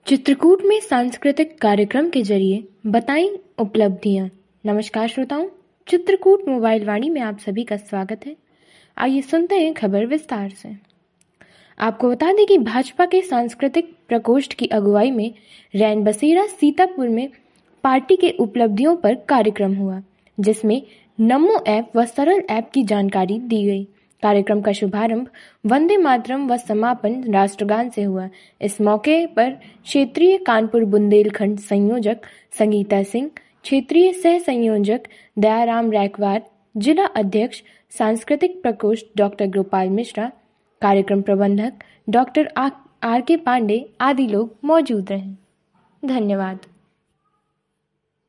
चित्रकूट में सांस्कृतिक कार्यक्रम के जरिए बताई उपलब्धियां। नमस्कार श्रोताओं, चित्रकूट मोबाइल वाणी में आप सभी का स्वागत है। आइए सुनते हैं खबर विस्तार से। आपको बता दें कि भाजपा के सांस्कृतिक प्रकोष्ठ की अगुवाई में रैन बसेरा सीतापुर में पार्टी के उपलब्धियों पर कार्यक्रम हुआ, जिसमें नमो ऐप व सरल ऐप की जानकारी दी गई। कार्यक्रम का शुभारंभ वंदे मातरम व समापन राष्ट्रगान से हुआ। इस मौके पर क्षेत्रीय कानपुर बुंदेलखंड संयोजक संगीता सिंह, क्षेत्रीय सह संयोजक दयाराम रैकवार, जिला अध्यक्ष सांस्कृतिक प्रकोष्ठ डॉक्टर गोपाल मिश्रा, कार्यक्रम प्रबंधक डॉक्टर आर के पांडे आदि लोग मौजूद रहे। धन्यवाद।